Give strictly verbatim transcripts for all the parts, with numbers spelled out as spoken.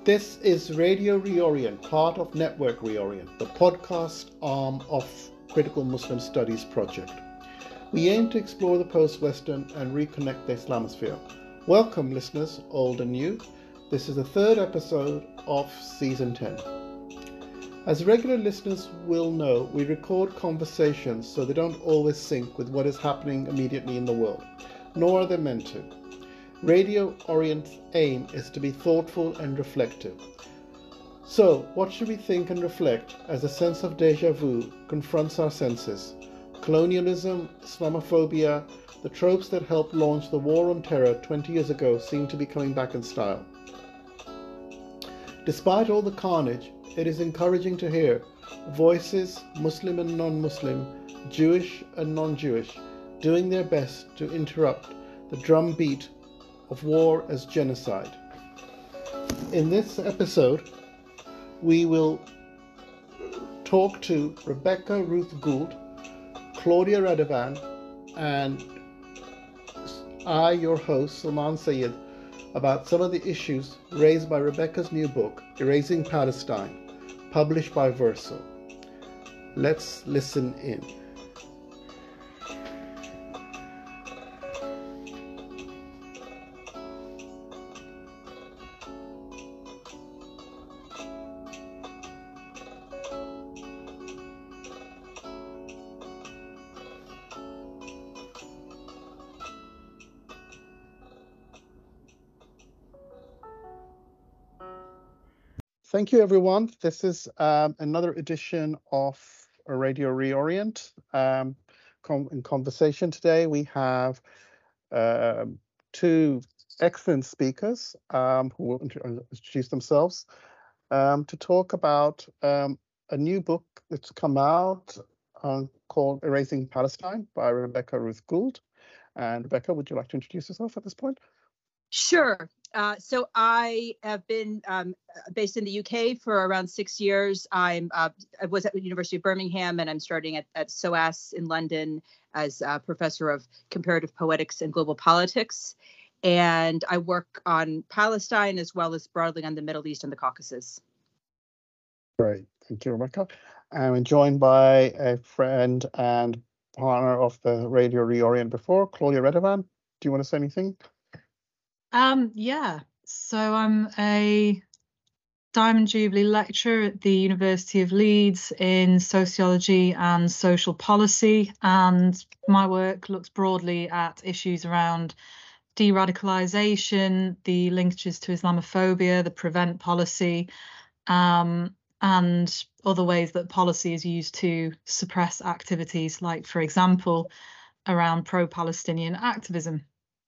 This is Radio Reorient, part of Network Reorient, the podcast arm of Critical Muslim Studies Project. We aim to explore the post-Western and reconnect the Islamosphere. Welcome, listeners, old and new. This is the third episode of Season ten. As regular listeners will know, we record conversations so they don't always sync with what is happening immediately in the world, nor are they meant to. Radio Orient's aim is to be thoughtful and reflective. So, what should we think and reflect as a sense of déjà vu confronts our senses? Colonialism, Islamophobia, the tropes that helped launch the war on terror twenty years ago seem to be coming back in style. Despite all the carnage, it is encouraging to hear voices, Muslim and non-Muslim, Jewish and non-Jewish, doing their best to interrupt the drumbeat of war as genocide. In this episode, we will talk to Rebecca Ruth Gould, Claudia Radovan, and I, your host, Salman Sayed, about some of the issues raised by Rebecca's new book, Erasing Palestine, published by Verso. Let's listen in. Thank you, everyone. This is um, another edition of Radio Reorient. Um, com- in conversation today, we have uh, two excellent speakers um, who will introduce themselves um, to talk about um, a new book that's come out uh, called Erasing Palestine by Rebecca Ruth Gould. And Rebecca, would you like to introduce yourself at this point? Sure. Uh, so I have been um, based in the U K for around six years. I'm uh, I was at the University of Birmingham, and I'm starting at, at S O A S in London as a professor of comparative poetics and global politics. And I work on Palestine as well as broadly on the Middle East and the Caucasus. Great. Thank you, Rebecca. I'm joined by a friend and partner of the Radio Reorient before, Claudia Radovan. Do you want to say anything? Um, yeah, so I'm a Diamond Jubilee lecturer at the University of Leeds in sociology and social policy, and my work looks broadly at issues around de-radicalisation, the linkages to Islamophobia, the prevent policy, um, and other ways that policy is used to suppress activities, like, for example, around pro-Palestinian activism.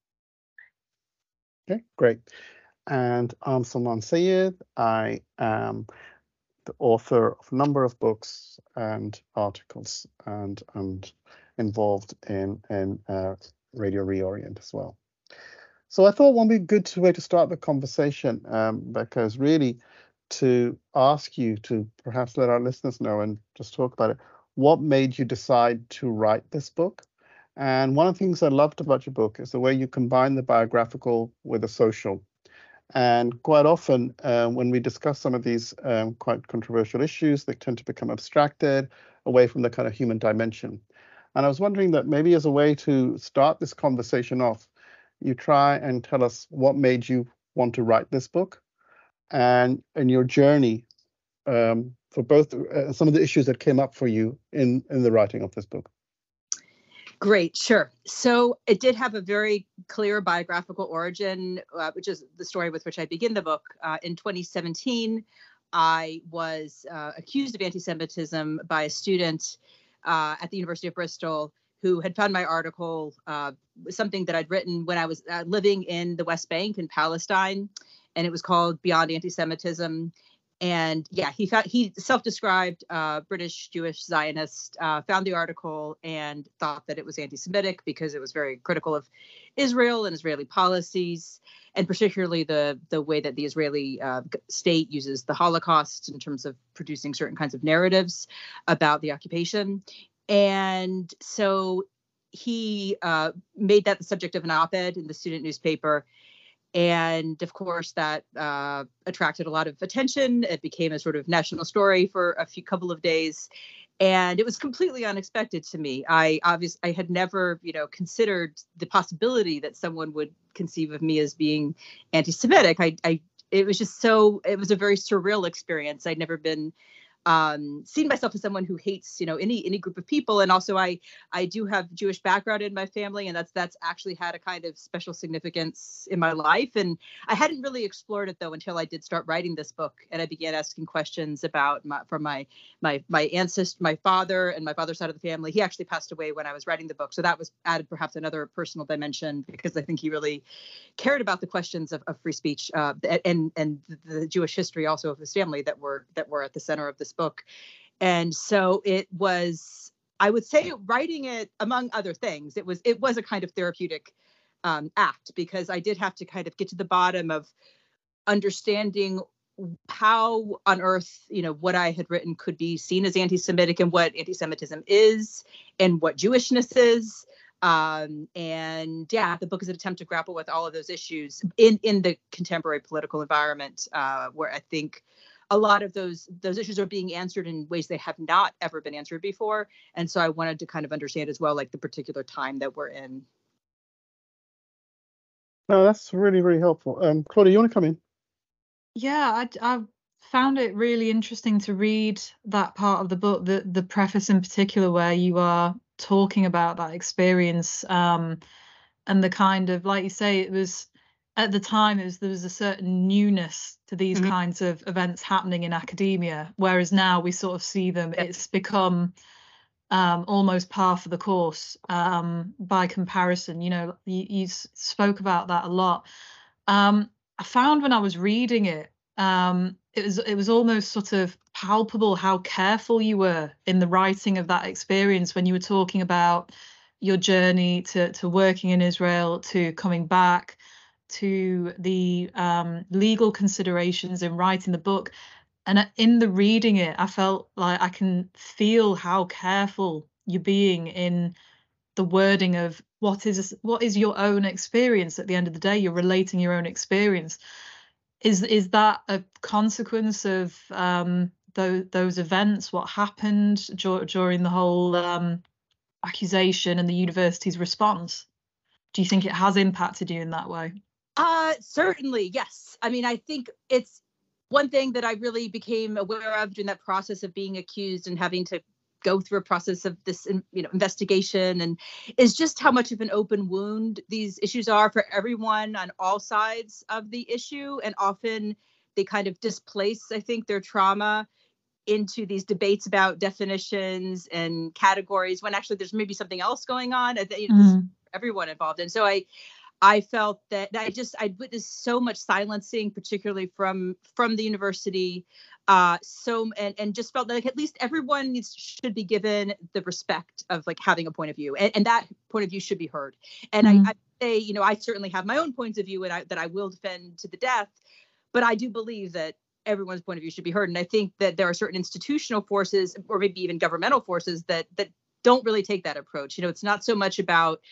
Okay, great. And I'm Salman Sayed. I am the author of a number of books and articles, and and involved in in uh, Radio Reorient as well. So I thought one would be a good way to start the conversation, um, Becca, is really to ask you to perhaps let our listeners know and just talk about it. What made you decide to write this book? And one of the things I loved about your book is the way you combine the biographical with the social. And quite often, uh, when we discuss some of these um, quite controversial issues, they tend to become abstracted away from the kind of human dimension. And I was wondering that maybe as a way to start this conversation off, you try and tell us what made you want to write this book and, and your journey um, for both uh, some of the issues that came up for you in, in the writing of this book. Great, sure. So it did have a very clear biographical origin, uh, which is the story with which I begin the book. Uh, in twenty seventeen, I was uh, accused of anti-Semitism by a student uh, at the University of Bristol who had found my article, uh, something that I'd written when I was uh, living in the West Bank in Palestine, and it was called Beyond Anti-Semitism. And yeah, he found, he self-described uh, British Jewish Zionist, uh, found the article and thought that it was anti-Semitic because it was very critical of Israel and Israeli policies, and particularly the the way that the Israeli uh, state uses the Holocaust in terms of producing certain kinds of narratives about the occupation. And so he uh, made that the subject of an op-ed in the student newspaper. And of course, that uh, attracted a lot of attention. It became a sort of national story for a few couple of days. And it was completely unexpected to me. I obviously I had never, you know, considered the possibility that someone would conceive of me as being anti-Semitic. I, I it was just so it was a very surreal experience. I'd never been um, seen myself as someone who hates, you know, any any group of people. And also, I I do have Jewish background in my family, and that's that's actually had a kind of special significance in my life. And I hadn't really explored it though until I did start writing this book, and I began asking questions about my, from my my my ancestor, my father, and my father's side of the family. He actually passed away when I was writing the book, so that was added perhaps another personal dimension, because I think he really cared about the questions of, of free speech uh, and and the Jewish history also of his family that were that were at the center of this book. And so it was, I would say, writing it, among other things, it was it was a kind of therapeutic um, act, because I did have to kind of get to the bottom of understanding how on earth, you know, what I had written could be seen as anti-Semitic, and what anti-Semitism is, and what Jewishness is. Um, and yeah, the book is an attempt to grapple with all of those issues in, in the contemporary political environment, uh, where I think a lot of those those issues are being answered in ways they have not ever been answered before. And so I wanted to kind of understand as well, like the particular time that we're in. No, that's really, really helpful. Um, Claudia, you want to come in? Yeah, I, I found it really interesting to read that part of the book, the the preface in particular, where you are talking about that experience, um, and the kind of, like you say, it was at the time, it was, there was a certain newness to these mm-hmm. kinds of events happening in academia, whereas now we sort of see them, yep. It's become um, almost par for the course um, by comparison. You know, you, you spoke about that a lot. Um, I found when I was reading it, um, it was it was almost sort of palpable how careful you were in the writing of that experience, when you were talking about your journey to to working in Israel, to coming back, to the um, legal considerations in writing the book. And in the reading it, I felt like I can feel how careful you're being in the wording of what is what is your own experience. At the end of the day, you're relating your own experience. Is is that a consequence of um, those those events? What happened dur- during the whole um, accusation and the university's response? Do you think it has impacted you in that way? Uh, certainly, yes. I mean, I think it's one thing that I really became aware of during that process of being accused and having to go through a process of this, you know, investigation, and is just how much of an open wound these issues are for everyone on all sides of the issue. And often they kind of displace, I think, their trauma into these debates about definitions and categories, when actually there's maybe something else going on, you know, mm-hmm. everyone involved. And so I, I felt that I just, I'd witnessed so much silencing, particularly from, from the university. Uh, so, and, and just felt like at least everyone needs, should be given the respect of like having a point of view, and, and that point of view should be heard. And mm-hmm. I, I say, you know, I certainly have my own points of view, and I, that I will defend to the death, but I do believe that everyone's point of view should be heard. And I think that there are certain institutional forces, or maybe even governmental forces, that, that don't really take that approach. You know, it's not so much about,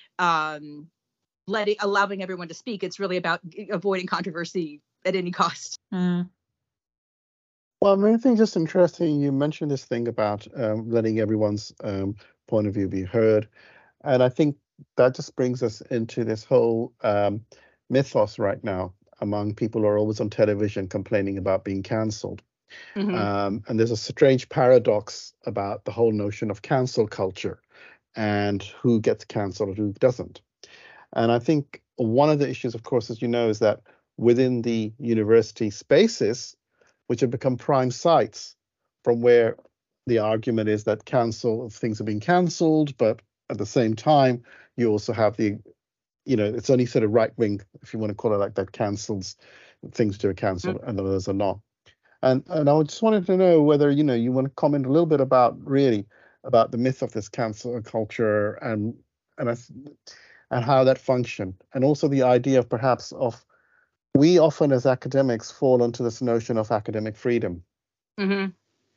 um, letting allowing everyone to speak. It's really about avoiding controversy at any cost. Mm. Well, I mean, I think just interesting, you mentioned this thing about um, letting everyone's um, point of view be heard. And I think that just brings us into this whole um, mythos right now among people who are always on television complaining about being cancelled. Mm-hmm. Um, and there's a strange paradox about the whole notion of cancel culture and who gets cancelled and who doesn't. And I think one of the issues, of course, as you know, is that within the university spaces, which have become prime sites from where the argument is that cancel things are being cancelled, but at the same time, you also have the, you know, it's only sort of right wing, if you want to call it like that, cancels things to a cancel, mm-hmm. and others are not. And and I just wanted to know whether, you know, you want to comment a little bit about really about the myth of this cancel culture and and I. and how that function, and also the idea of perhaps of we often as academics fall into this notion of academic freedom. Mm-hmm.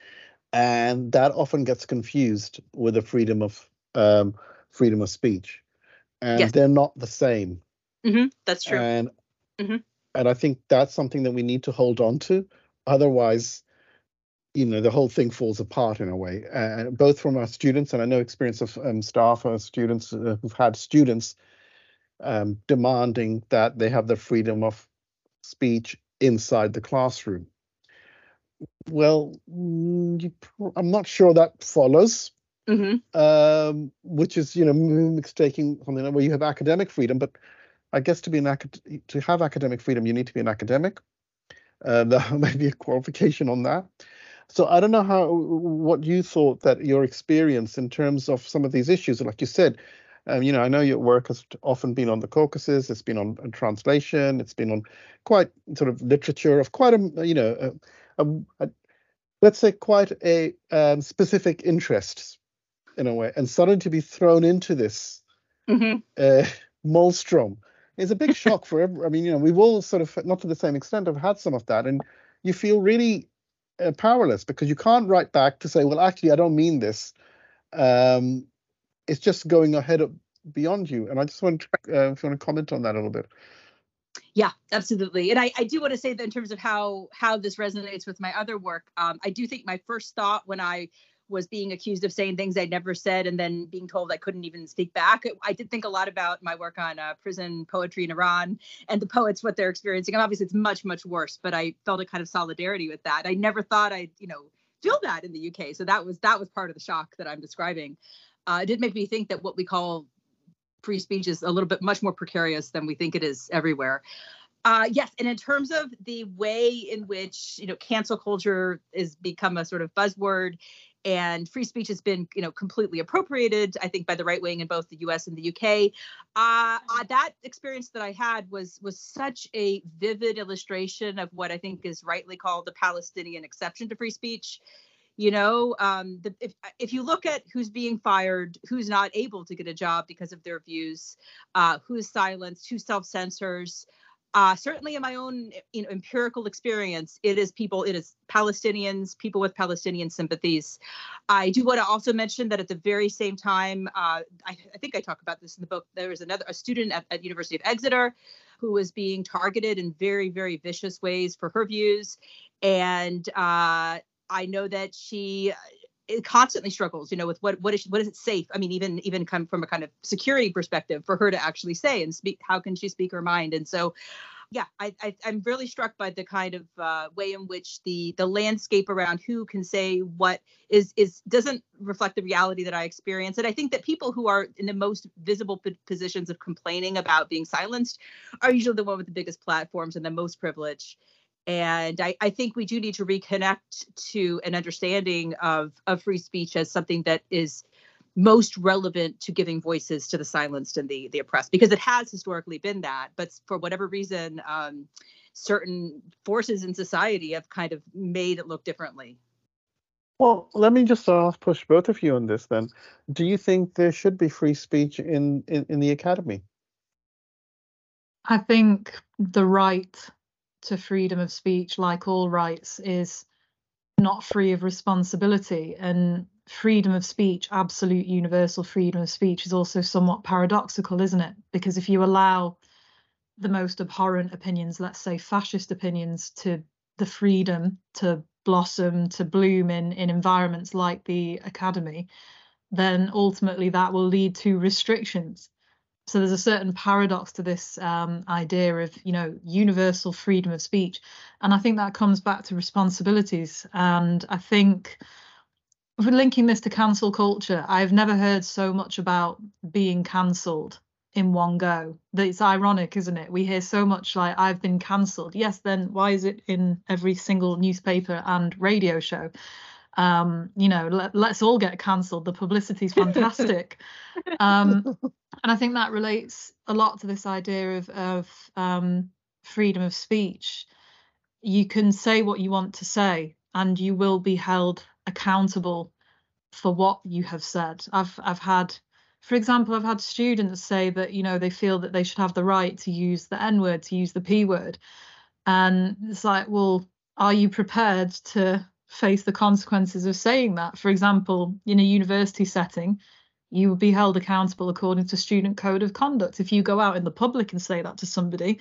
And that often gets confused with the freedom of um, freedom of speech. And yes. They're not the same. Mm-hmm. That's true. And Mm-hmm. And I think that's something that we need to hold on to. Otherwise, you know, the whole thing falls apart in a way, uh, both from our students, and I know experience of um, staff or students uh, who've had students um, demanding that they have the freedom of speech inside the classroom. Well, mm, you, I'm not sure that follows, Mm-hmm. um, which is, you know, mistaking something where you have academic freedom, but I guess to be an acad- to have academic freedom, you need to be an academic. Uh, there may be a qualification on that. So I don't know how what you thought that your experience in terms of some of these issues, like you said, um, you know, I know your work has often been on the Caucasus, it's been on, on translation, it's been on quite sort of literature of quite a, you know, a, a, a, let's say quite a um, specific interest in a way, and suddenly to be thrown into this Mm-hmm. uh, maelstrom is a big shock for everyone. I mean, you know, we've all sort of, not to the same extent, have had some of that, and you feel really uh, powerless because you can't write back to say, well, actually, I don't mean this. Um, it's just going ahead of, beyond you. And I just want to, uh, if you want to comment on that a little bit. Yeah, absolutely. And I, I do want to say that in terms of how how this resonates with my other work, um, I do think my first thought when I was being accused of saying things I'd never said and then being told I couldn't even speak back, I did think a lot about my work on uh, prison poetry in Iran and the poets, what they're experiencing. And obviously, it's much, much worse, but I felt a kind of solidarity with that. I never thought I'd, you know, feel that in the U K. So that was that was part of the shock that I'm describing. Uh, it did make me think that what we call free speech is a little bit much more precarious than we think it is everywhere. Uh, yes, and in terms of the way in which, you know, cancel culture has become a sort of buzzword and free speech has been, you know, completely appropriated, I think, by the right wing in both the U S and the U K. Uh, uh, that experience that I had was was such a vivid illustration of what I think is rightly called the Palestinian exception to free speech. You know, um, the, if if you look at who's being fired, who's not able to get a job because of their views, uh, who's silenced, who self-censors, uh, certainly in my own, you know, empirical experience, it is people, it is Palestinians, people with Palestinian sympathies. I do want to also mention that at the very same time, uh, I, I think I talk about this in the book, there was another a student at, at University of Exeter who was being targeted in very, very vicious ways for her views. And uh, I know that she it constantly struggles, you know, with what what is what is it safe? I mean, even even come from a kind of security perspective for her to actually say and speak. How can she speak her mind? And so, yeah, I, I I'm really struck by the kind of uh, way in which the the landscape around who can say what is is doesn't reflect the reality that I experience. And I think that people who are in the most visible p- positions of complaining about being silenced are usually the one with the biggest platforms and the most privilege. And I, I think we do need to reconnect to an understanding of, of free speech as something that is most relevant to giving voices to the silenced and the, the oppressed, because it has historically been that. But for whatever reason, um, certain forces in society have kind of made it look differently. Well, let me just uh, push both of you on this then. Do you think there should be free speech in, in, in the academy? I think the right to freedom of speech, like all rights, is not free of responsibility. And freedom of speech, absolute universal freedom of speech, is also somewhat paradoxical, isn't it? Because if you allow the most abhorrent opinions, let's say fascist opinions, to the freedom to blossom, to bloom in, in environments like the academy, then ultimately that will lead to restrictions. So there's a certain paradox to this um, idea of, you know, universal freedom of speech. And I think that comes back to responsibilities. And I think if we're linking this to cancel culture, I've never heard so much about being cancelled in one go. That it's ironic, isn't it? We hear so much like, I've been cancelled. Yes, then why is it in every single newspaper and radio show? Um, you know, let, let's all get cancelled. The publicity is fantastic. um, and I think that relates a lot to this idea of, of um, freedom of speech. You can say what you want to say, and you will be held accountable for what you have said. I've I've had, for example, I've had students say that, you know, they feel that they should have the right to use the N word, to use the P word, and it's like, well, are you prepared to face the consequences of saying that? For example, in a university setting, you will be held accountable according to student code of conduct. If you go out in the public and say that to somebody,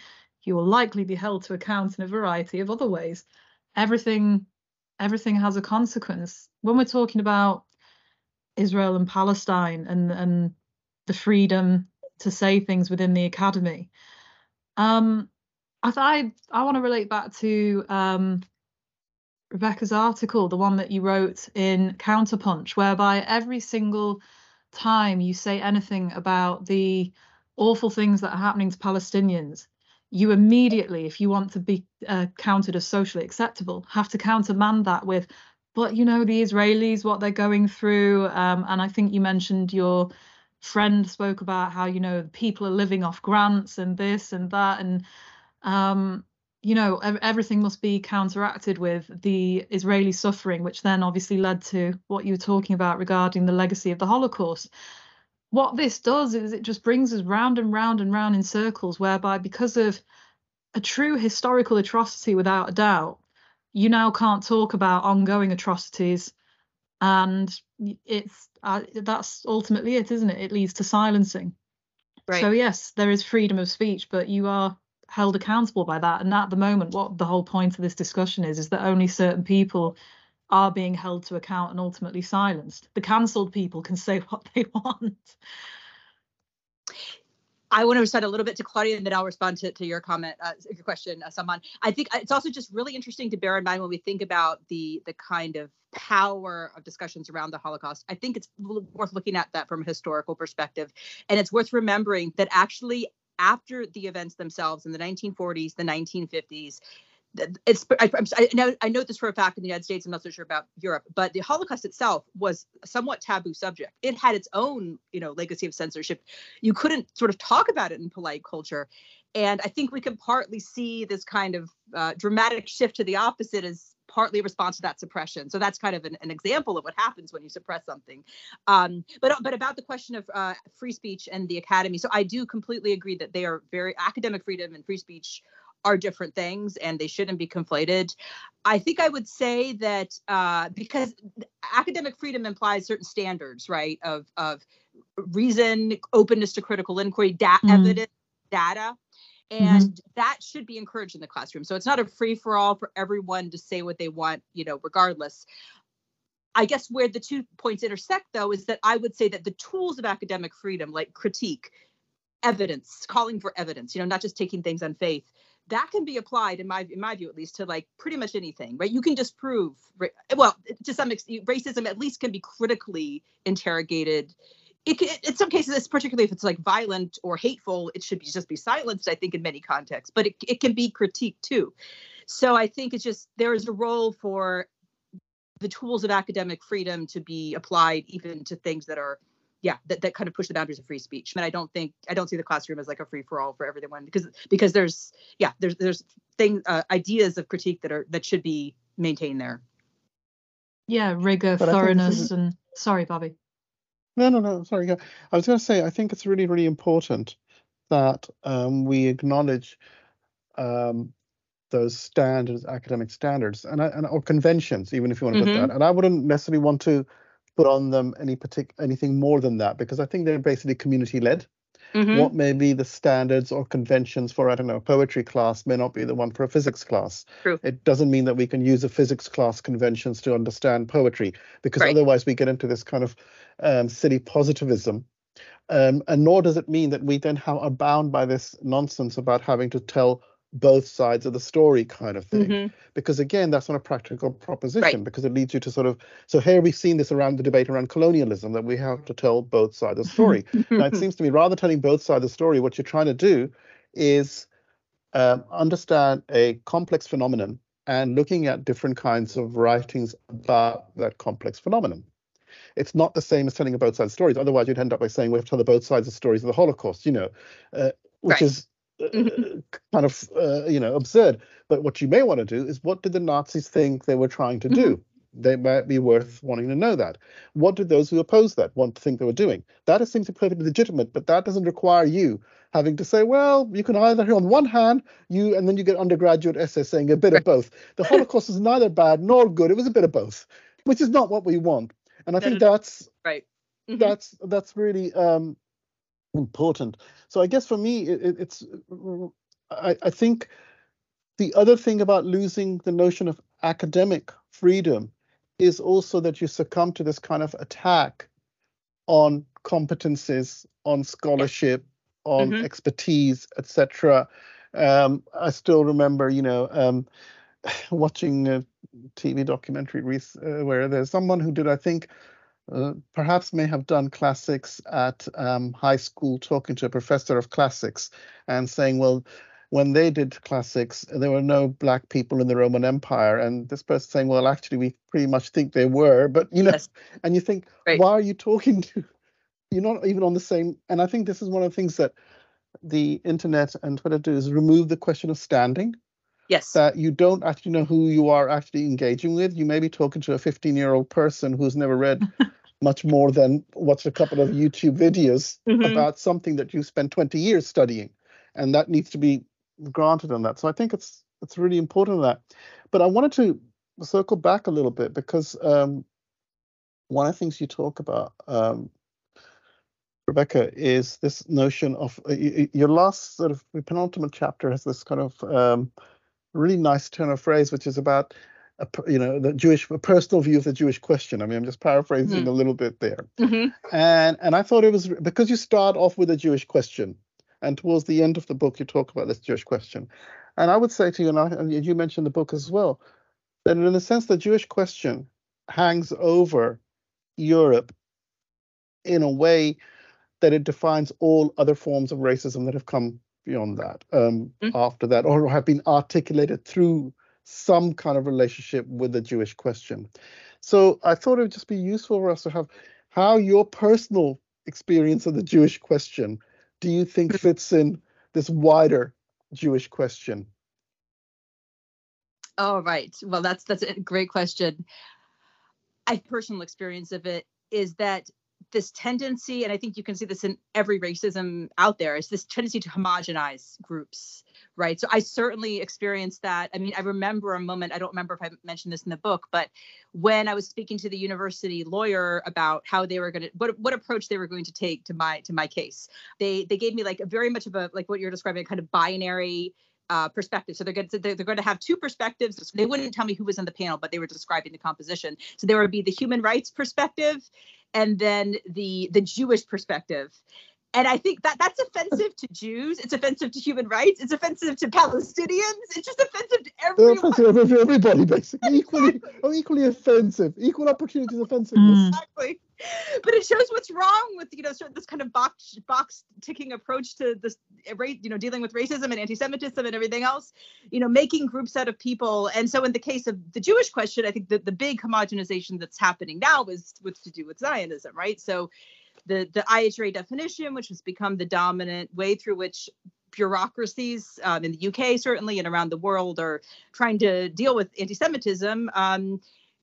you will likely be held to account in a variety of other ways. Everything, everything has a consequence. When we're talking about Israel and Palestine and, and the freedom to say things within the academy, um, I I, I want to relate back to um, Rebecca's article, the one that you wrote in Counterpunch, whereby every single time you say anything about the awful things that are happening to Palestinians, you immediately, if you want to be uh, counted as socially acceptable, have to countermand that with, but you know, the Israelis, what they're going through. Um, and I think you mentioned your friend spoke about how, you know, people are living off grants and this and that. And, um, you know, everything must be counteracted with the Israeli suffering, which then obviously led to what you were talking about regarding the legacy of the Holocaust. What this does is it just brings us round and round and round in circles, whereby because of a true historical atrocity, without a doubt, you now can't talk about ongoing atrocities. And it's uh, that's ultimately it, isn't it? It leads to silencing. Right. So yes, there is freedom of speech, but you are held accountable by that. And at the moment, what the whole point of this discussion is, is that only certain people are being held to account and ultimately silenced. The cancelled people can say what they want. I want to respond a little bit to Claudia, and then I'll respond to, to your comment, uh, your question, uh, Salman. I think it's also just really interesting to bear in mind when we think about the the kind of power of discussions around the Holocaust. I think it's worth looking at that from a historical perspective. And it's worth remembering that actually after the events themselves in the nineteen forties, the nineteen fifties, it's I, I know I know this for a fact in the United States. I'm not so sure about Europe, but the Holocaust itself was a somewhat taboo subject. It had its own, you know, legacy of censorship. You couldn't sort of talk about it in polite culture, and I think we can partly see this kind of uh, dramatic shift to the opposite as partly a response to that suppression. So that's kind of an, an example of what happens when you suppress something. Um, but but about the question of uh, free speech and the academy, so I do completely agree that they are very academic freedom and free speech are different things and they shouldn't be conflated. I think I would say that uh, because academic freedom implies certain standards, right, of, of reason, openness to critical inquiry, da- mm. evidence, data, and mm-hmm. that should be encouraged in the classroom. So it's not a free-for-all for everyone to say what they want, you know, regardless. I guess where the two points intersect, though, is that I would say that the tools of academic freedom, like critique, evidence, calling for evidence, you know, not just taking things on faith, that can be applied, in my in my view, at least, to like pretty much anything, right? You can disprove, well, to some extent, racism at least can be critically interrogated. It can, in some cases, it's particularly if it's like violent or hateful, it should be just be silenced, I think, in many contexts, but it, it can be critiqued too. So I think it's just, there is a role for the tools of academic freedom to be applied even to things that are, yeah, that, that kind of push the boundaries of free speech. And I don't think, I don't see the classroom as like a free for all for everyone, because, because there's, yeah, there's, there's things, uh, ideas of critique that are, that should be maintained there. Yeah, rigor, but thoroughness, is, and sorry, Bobby. No, no, no, sorry. I was going to say, I think it's really, really important that um, we acknowledge um, those standards, academic standards, and, and or conventions, even if you want to mm-hmm. put that. And I wouldn't necessarily want to put on them any partic- anything more than that, because I think they're basically community-led. Mm-hmm. What may be the standards or conventions for, I don't know, a poetry class may not be the one for a physics class. True. It doesn't mean that we can use a physics class conventions to understand poetry, because right. otherwise we get into this kind of um, silly positivism. Um, and nor does it mean that we then have, are bound by this nonsense about having to tell both sides of the story kind of thing. Mm-hmm. Because again, that's not a practical proposition, right. because it leads you to sort of, so here we've seen this around the debate around colonialism, that we have to tell both sides of the story. Now, it seems to me, rather telling both sides of the story, what you're trying to do is um, understand a complex phenomenon and looking at different kinds of writings about that complex phenomenon. It's not the same as telling both sides of stories. Otherwise, you'd end up by saying we have to tell the both sides of stories of the Holocaust, you know, uh, which right. is Uh, kind of, uh, you know, absurd. But what you may want to do is, what did the Nazis think they were trying to do? Mm-hmm. They might be worth wanting to know that. What did those who oppose that want to think they were doing? That seems perfectly legitimate, but that doesn't require you having to say, well, you can either, on one hand, you, and then you get undergraduate essays saying a bit of both. The Holocaust is neither bad nor good. It was a bit of both, which is not what we want. And I think that's right. Mm-hmm. That's that's really um, important. So I guess for me, it, it's I, I think the other thing about losing the notion of academic freedom is also that you succumb to this kind of attack on competencies, on scholarship, on Mm-hmm. expertise, et cetera. Um, I still remember, you know, um, watching a T V documentary uh, where there's someone who did, I think, uh, perhaps may have done classics at um, high school, talking to a professor of classics and saying, well, when they did classics, there were no black people in the Roman Empire. And this person saying, well, actually, we pretty much think they were. But, you know, Yes. and you think, Right. why are you talking to, you're not even on the same. And I think this is one of the things that the internet and Twitter do is remove the question of standing. Yes. That you don't actually know who you are actually engaging with. You may be talking to a fifteen-year-old person who's never read much more than watched a couple of YouTube videos Mm-hmm. about something that you spent twenty years studying, and that needs to be granted on that. So I think it's it's really important that. But I wanted to circle back a little bit because um, one of the things you talk about, um, Rebecca, is this notion of uh, your last sort of penultimate chapter has this kind of um, really nice turn of phrase, which is about a, you know the Jewish a personal view of the Jewish question. I mean, I'm just paraphrasing Mm-hmm. a little bit there, Mm-hmm. and and I thought it was because you start off with a Jewish question, and towards the end of the book you talk about this Jewish question, and I would say to you, and, I, and you mentioned the book as well, that in a sense the Jewish question hangs over Europe in a way that it defines all other forms of racism that have come beyond that, um, Mm-hmm. after that, or have been articulated through some kind of relationship with the Jewish question. So I thought it would just be useful for us to have how your personal experience of the Jewish question do you think fits in this wider Jewish question? Oh, right. Well, that's that's a great question. My personal experience of it is that this tendency, and I think you can see this in every racism out there, is this tendency to homogenize groups, right? So I certainly experienced that. I mean, I remember a moment, I don't remember if I mentioned this in the book, but when I was speaking to the university lawyer about how they were going to, what what approach they were going to take to my to my case, they they gave me like a very much of a, like what you're describing, a kind of binary Uh, perspective. So they're going to they're, they're going to have two perspectives. So they wouldn't tell me who was on the panel, but they were describing the composition. So there would be the human rights perspective, and then the the Jewish perspective. And I think that that's offensive to Jews. It's offensive to human rights. It's offensive to Palestinians. It's just offensive to everyone. Offensive to everybody, basically. Equally, or equally offensive. Equal opportunities offensiveness. Mm. Exactly. But it shows what's wrong with, you know, sort of this kind of box box ticking approach to this, you know, dealing with racism and anti-Semitism and everything else, you know, making groups out of people. And so in the case of the Jewish question, I think that the big homogenization that's happening now is what's to do with Zionism, right? So the, the I H R A definition, which has become the dominant way through which bureaucracies um, in the U K, certainly, and around the world are trying to deal with anti-Semitism, um,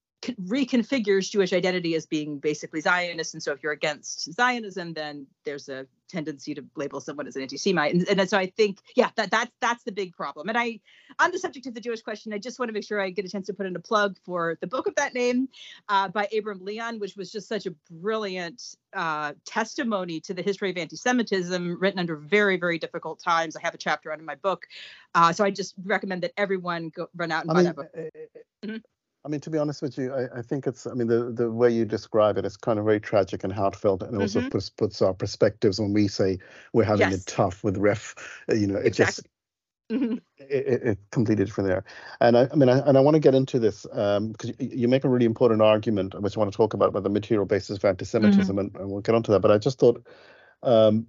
reconfigures Jewish identity as being basically Zionist. And so if you're against Zionism, then there's a tendency to label someone as an anti-Semite. And, and so I think, yeah, that that's that's the big problem. And I, on the subject of the Jewish question, I just want to make sure I get a chance to put in a plug for the book of that name uh, by Abram Leon, which was just such a brilliant uh, testimony to the history of anti-Semitism, written under very, very difficult times. I have a chapter on it in my book. Uh, so I just recommend that everyone go run out and I buy mean, that book. uh, mm-hmm. I mean, to be honest with you, I, I think it's, I mean, the, the way you describe it is kind of very tragic and heartfelt, and also Mm-hmm. puts, puts our perspectives when we say we're having Yes. it tough with ref, you know, it Exactly. just, mm-hmm. it, it, it completely different there. And I, I mean, I, and I want to get into this um, because you, you make a really important argument, which I want to talk about, about the material basis of anti-Semitism, Mm-hmm. and, and we'll get onto that. But I just thought um,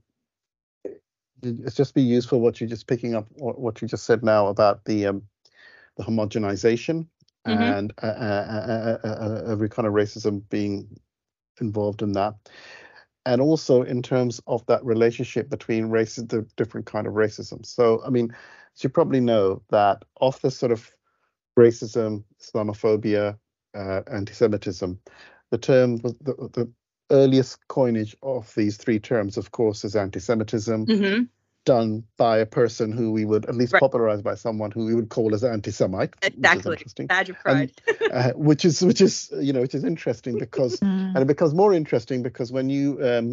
it's just be useful what you just picking up, what you just said now about the um, the homogenization. Mm-hmm. And uh, uh, uh, uh, every kind of racism being involved in that, and also in terms of that relationship between races, the different kind of racism. So, I mean, as you probably know, that of the sort of racism, Islamophobia, uh, anti-Semitism, the term, the, the earliest coinage of these three terms, of course, is anti-Semitism. Mm-hmm. Done by a person who we would, at least right. popularized by someone who we would call as anti-Semite, exactly. which is interesting. Badge of pride. and, uh, which is which is you know which is interesting because Mm. and it becomes more interesting because when you um,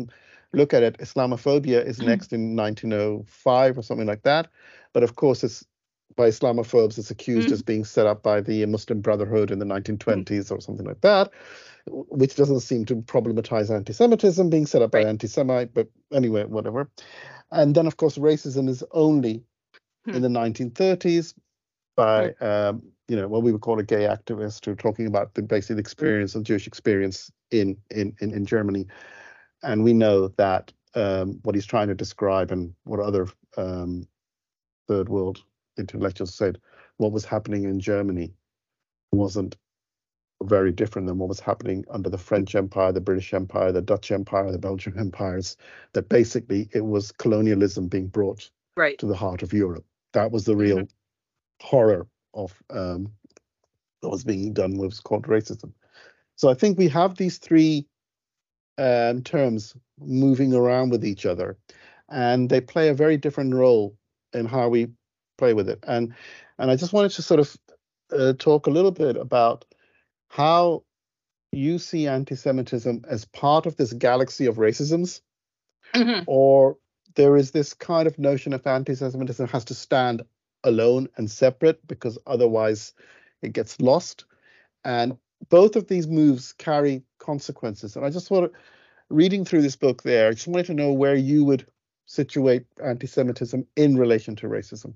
look at it, Islamophobia is next in nineteen oh five or something like that. But of course, it's by Islamophobes, it's accused Mm. as being set up by the Muslim Brotherhood in the nineteen twenties or something like that, which doesn't seem to problematize anti-Semitism being set up by Right. anti-Semite, but anyway, whatever. And then, of course, racism is only Hmm. in the nineteen thirties by, um, you know, what we would call a gay activist who are talking about the basic experience of Jewish experience in, in, in, in Germany. And we know that um, what he's trying to describe and what other um, third world intellectuals said, what was happening in Germany wasn't very different than what was happening under the French Empire, the British Empire, the Dutch Empire, the Belgian empires, that basically it was colonialism being brought Right. to the heart of Europe. That was the real mm-hmm. horror of um, what was being done, what was called racism. So I think we have these three um, terms moving around with each other, and they play a very different role in how we play with it. And and I just wanted to sort of uh, talk a little bit about how you see anti-Semitism as part of this galaxy of racisms, Mm-hmm. or there is this kind of notion of anti-Semitism has to stand alone and separate because otherwise it gets lost. And both of these moves carry consequences. And I just want to, reading through this book there, I just wanted to know where you would situate anti-Semitism in relation to racism.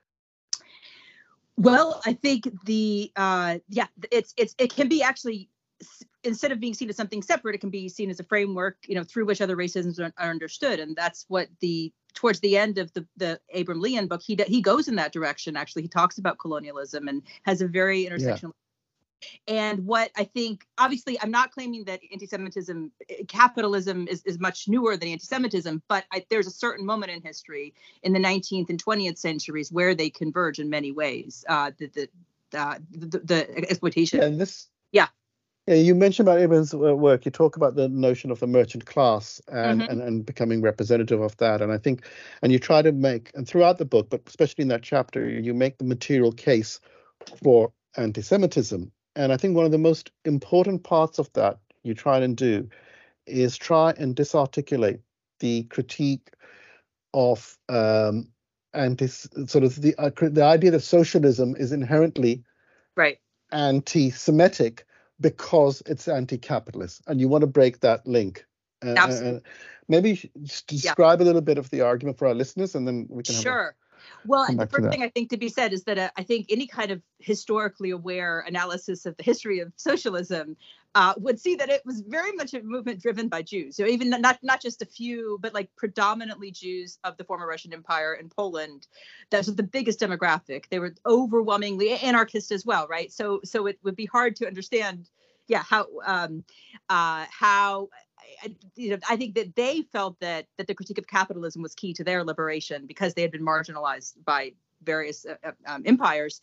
Well, I think the uh, yeah, it's it's it can be actually, instead of being seen as something separate, it can be seen as a framework, you know, through which other racisms are, are understood, and that's what the towards the end of the the Abram Leon book, he he goes in that direction. Actually, he talks about colonialism and has a very intersectional. Yeah. And what I think, obviously, I'm not claiming that anti-Semitism, capitalism is, is much newer than anti-Semitism, but I, there's a certain moment in history in the nineteenth and twentieth centuries where they converge in many ways. Uh, the, the, uh, the the exploitation. Yeah, and this. Yeah. Yeah, you mentioned about Abram's work. You talk about the notion of the merchant class and, mm-hmm. and and becoming representative of that. And I think, and you try to make, and throughout the book, but especially in that chapter, you make the material case for anti-Semitism. And I think one of the most important parts of that you try and do is try and disarticulate the critique of um, anti, sort of the uh, the idea that socialism is inherently right anti-Semitic because it's anti-capitalist, and you want to break that link. Uh, Absolutely. Uh, maybe just describe yeah. a little bit of the argument for our listeners, and then we can have sure. A- Well, the first thing I think to be said is that uh, I think any kind of historically aware analysis of the history of socialism uh, would see that it was very much a movement driven by Jews. So even not not just a few, but like predominantly Jews of the former Russian Empire and Poland. That was the biggest demographic. They were overwhelmingly anarchist as well, right? So so it would be hard to understand, yeah, how um, uh, how. You know, I think that they felt that that the critique of capitalism was key to their liberation because they had been marginalized by various uh, um, empires,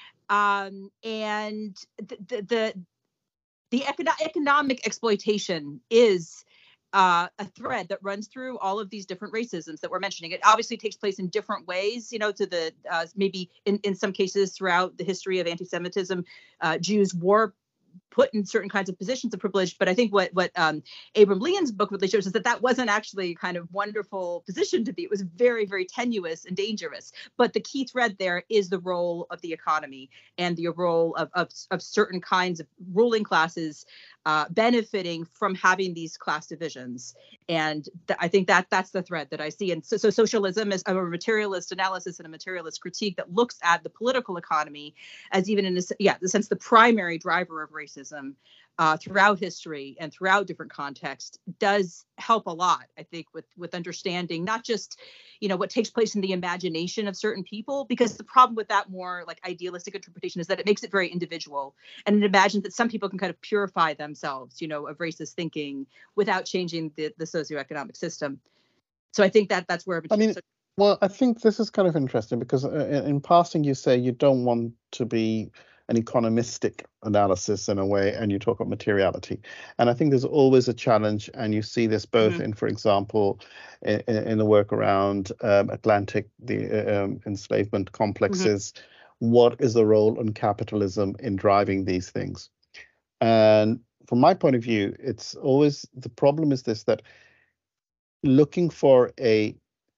um, and the the the, the econo- economic exploitation is uh, a thread that runs through all of these different racisms that we're mentioning. It obviously takes place in different ways, you know, to the uh, maybe in in some cases throughout the history of anti-Semitism, uh, Jews were put in certain kinds of positions of privilege. But I think what what um, Abram Leon's book really shows is that that wasn't actually kind of wonderful position to be. It was very, very tenuous and dangerous. But the key thread there is the role of the economy and the role of, of, of certain kinds of ruling classes uh, benefiting from having these class divisions. And th- I think that that's the thread that I see. And so, so socialism is a materialist analysis and a materialist critique that looks at the political economy as even in a, yeah, in the sense the primary driver of racism uh, throughout history and throughout different contexts does help a lot, I think, with with understanding not just, you know, what takes place in the imagination of certain people, because the problem with that more like idealistic interpretation is that it makes it very individual, and it imagines that some people can kind of purify themselves, you know, of racist thinking without changing the, the socioeconomic system. So I think that that's where I mean, well, I think this is kind of interesting because in, in passing you say you don't want to be an economistic analysis in a way, and you talk about materiality. And I think there's always a challenge, and you see this both mm-hmm. in, for example, in, in the work around um, Atlantic, the um, enslavement complexes. Mm-hmm. What is the role of capitalism in driving these things? And from my point of view, it's always, the problem is this, that looking for a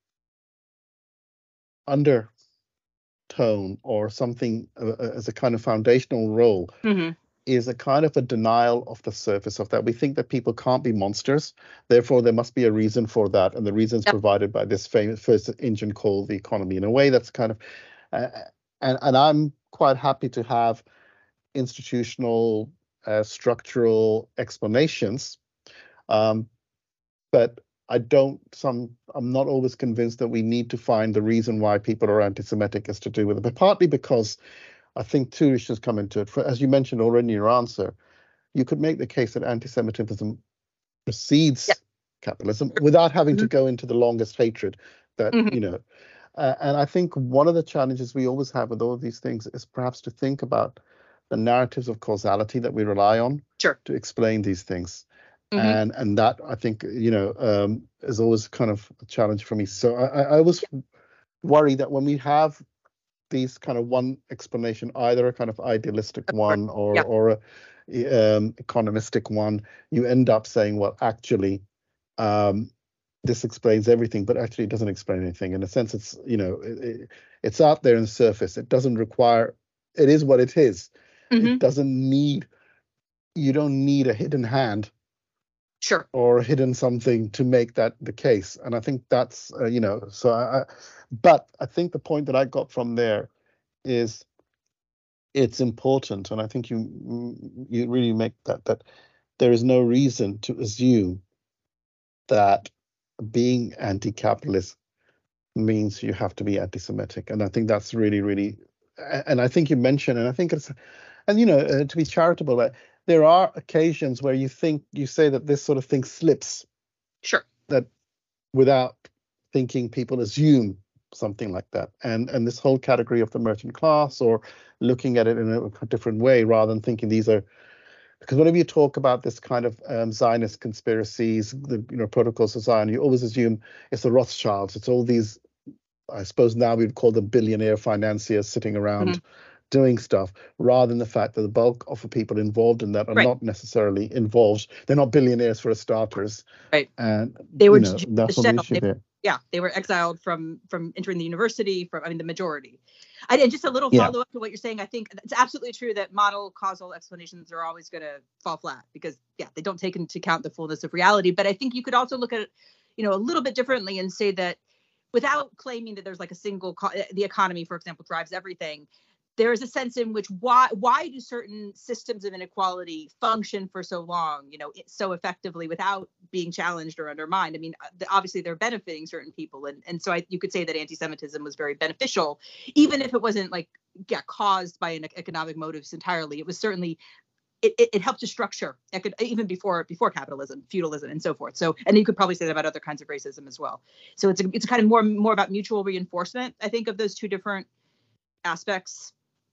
undertone or something uh, as a kind of foundational role Mm-hmm. is a kind of a denial of the surface of that. We think that people can't be monsters, therefore there must be a reason for that, and the reason is Yep. provided by this famous first engine called the economy. In a way, that's kind of, uh, and and I'm quite happy to have institutional, uh, structural explanations, um, but I don't. Some I'm not always convinced that we need to find the reason why people are anti-Semitic is to do with it, but partly because I think two issues come into it. For, as you mentioned already in your answer, you could make the case that anti-Semitism precedes Yep. capitalism without having Mm-hmm. to go into the longest hatred that, Mm-hmm. you know. Uh, and I think one of the challenges we always have with all of these things is perhaps to think about the narratives of causality that we rely on Sure. to explain these things. Mm-hmm. And and that, I think, you know, um, is always kind of a challenge for me. So I, I always Yep. worry that when we have these kind of one explanation, either a kind of idealistic Of course. one or Yeah. or a um, economistic one, you end up saying, well, actually, um, this explains everything, but actually it doesn't explain anything. In a sense, it's, you know, it, it, it's out there in the surface. It doesn't require. It is what it is. Mm-hmm. It doesn't need. You don't need a hidden hand. Sure. Or hidden something to make that the case. And I think that's, uh, you know, so I, I, but I think the point that I got from there is it's important. And I think you, you really make that, that there is no reason to assume that being anti-capitalist means you have to be anti-Semitic. And I think that's really, really, and I think you mentioned, and I think it's, and, you know, uh, to be charitable, but there are occasions where you think, you say that this sort of thing slips. Sure. That without thinking, people assume something like that. And and this whole category of the merchant class, or looking at it in a different way rather than thinking these are, because whenever you talk about this kind of um, Zionist conspiracies, the, you know, protocols of Zion, you always assume it's the Rothschilds. It's all these, I suppose now we'd call them billionaire financiers sitting around Mm-hmm. doing stuff, rather than the fact that the bulk of the people involved in that are Right. not necessarily involved. They're not billionaires for starters. Right. And They were you know, just that's the not the shell. issue They, there. yeah, they were exiled from from entering the university. From I mean, the majority. I, and just a little Yeah. follow up to what you're saying. I think it's absolutely true that model causal explanations are always going to fall flat because, yeah, they don't take into account the fullness of reality. But I think you could also look at it, you know, a little bit differently and say that without claiming that there's like a single, co- the economy, for example, drives everything. There is a sense in which why why do certain systems of inequality function for so long, you know, so effectively without being challenged or undermined? I mean, obviously they're benefiting certain people, and and so I, you could say that anti-Semitism was very beneficial, even if it wasn't like yeah caused by an economic motives entirely. It was certainly it, it, it helped to structure even before before capitalism, feudalism, and so forth. So, and you could probably say that about other kinds of racism as well. So it's a, it's kind of more more about mutual reinforcement, I think, of those two different aspects.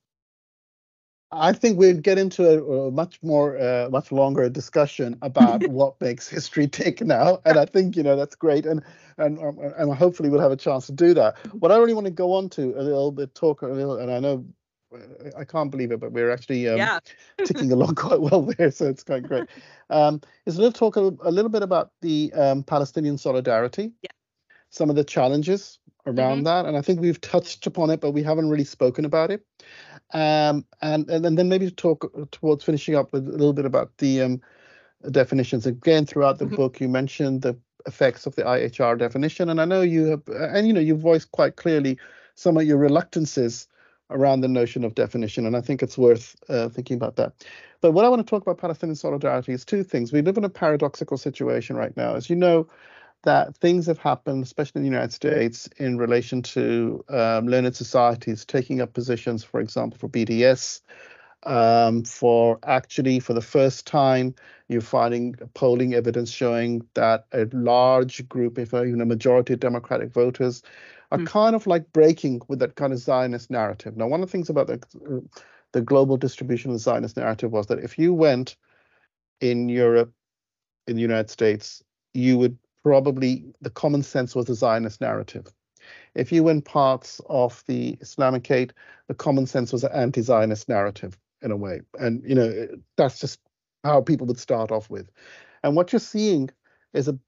I think we'd get into a, a much more, uh, much longer discussion about what makes history tick now, and I think, you know, that's great, and and um, and hopefully we'll have a chance to do that. What I really want to go on to a little bit, talk a little, and I know I can't believe it, but we're actually um, yeah. ticking along quite well there, so it's quite great. Um, is a little talk a, a little bit about the um, Palestinian solidarity, yeah. some of the challenges around Mm-hmm. that, and I think we've touched upon it, but we haven't really spoken about it. Um, and, and then maybe talk towards finishing up with a little bit about the um, definitions. Again, throughout the Mm-hmm. book, you mentioned the effects of the I H R definition, and I know you have, and you know, you voiced quite clearly some of your reluctances around the notion of definition, and I think it's worth uh, thinking about that. But what I want to talk about Palestinian solidarity is two things. We live in a paradoxical situation right now, as you know, that things have happened, especially in the United States, in relation to um, learned societies taking up positions, for example, for B D S, um, for actually, for the first time, you're finding polling evidence showing that a large group, if even a majority of Democratic voters, are mm. kind of like breaking with that kind of Zionist narrative. Now, one of the things about the, the global distribution of the Zionist narrative was that if you went in Europe, in the United States, you would probably, the common sense was the Zionist narrative. If you went parts of the Islamicate, the common sense was an anti-Zionist narrative in a way. And, you know, that's just how people would start off with. And what you're seeing is a,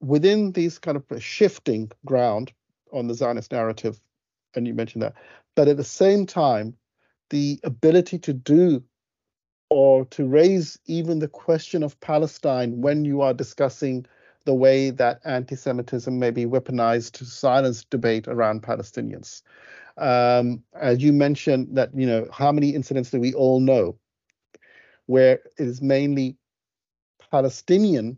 within these kind of shifting ground on the Zionist narrative, and you mentioned that, but at the same time, the ability to do or to raise even the question of Palestine when you are discussing the way that anti-Semitism may be weaponized to silence debate around Palestinians. Um, as you mentioned that, you know, how many incidents do we all know where it is mainly Palestinian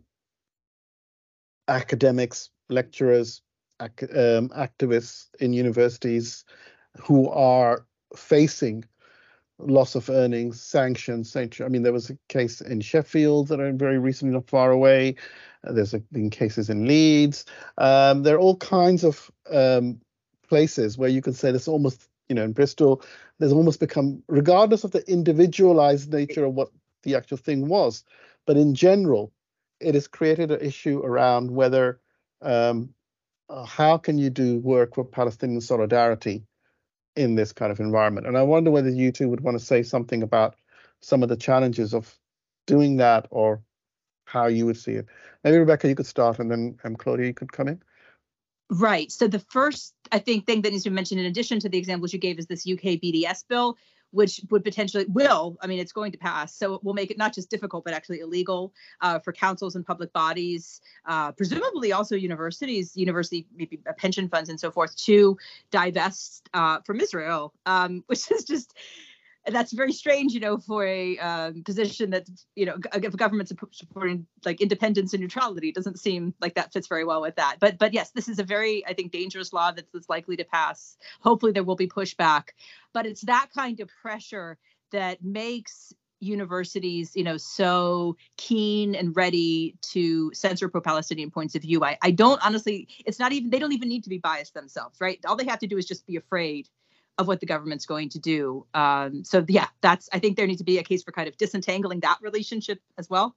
academics, lecturers, ac um, activists in universities who are facing loss of earnings, sanctions. I mean, there was a case in Sheffield that are very recently, not far away. Uh, there's a, been cases in Leeds. Um, there are all kinds of um, places where you can say this almost, you know, in Bristol, there's almost become, regardless of the individualized nature of what the actual thing was, but in general, it has created an issue around whether, um, uh, how can you do work for Palestinian solidarity in this kind of environment? And I wonder whether you two would want to say something about some of the challenges of doing that, or how you would see it. Maybe Rebecca, you could start, and then um, Claudia, you could come in. Right. So the first, I think, thing that needs to be mentioned in addition to the examples you gave is this U K B D S bill, which would potentially will, I mean, it's going to pass. So it will make it not just difficult, but actually illegal uh, for councils and public bodies, uh, presumably also universities, university, maybe pension funds and so forth, to divest uh, from Israel, um, which is just, that's very strange, you know, for a um, position that, you know, a government supporting like independence and neutrality. It doesn't seem like that fits very well with that. But but yes, this is a very, I think, dangerous law that's, that's likely to pass. Hopefully there will be pushback. But it's that kind of pressure that makes universities, you know, so keen and ready to censor pro-Palestinian points of view. I, I don't honestly, it's not even, they don't even need to be biased themselves, right? All they have to do is just be afraid of what the government's going to do. Um, so yeah, that's, I think there needs to be a case for kind of disentangling that relationship as well.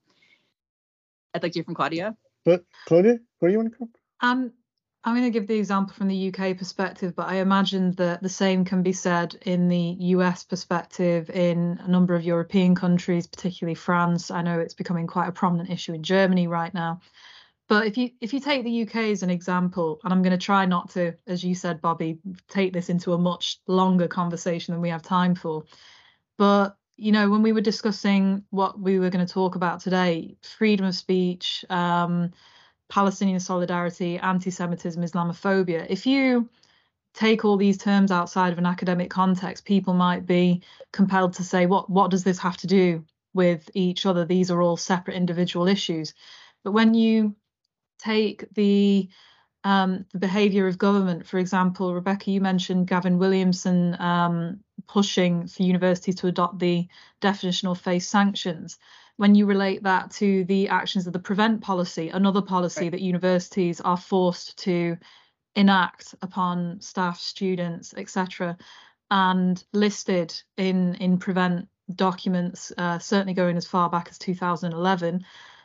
I'd like to hear from Claudia. But Claudia, where do you want to come? Um, I'm going to give the example from the U K perspective, but I imagine that the same can be said in the U S perspective in a number of European countries, particularly France. I know it's becoming quite a prominent issue in Germany right now. But if you if you take the U K as an example, and I'm going to try not to, as you said, Bobby, take this into a much longer conversation than we have time for. But, you know, when we were discussing what we were going to talk about today, freedom of speech, um, Palestinian solidarity, anti-Semitism, Islamophobia, if you take all these terms outside of an academic context, people might be compelled to say, what, what does this have to do with each other? These are all separate individual issues. But when you take the um, the behaviour of government, for example, Rebecca, you mentioned Gavin Williamson um, pushing for universities to adopt the definition or face sanctions. When you relate that to the actions of the Prevent policy, another policy Right. that universities are forced to enact upon staff, students, et cetera, and listed in in Prevent documents, uh, certainly going as far back as two thousand eleven,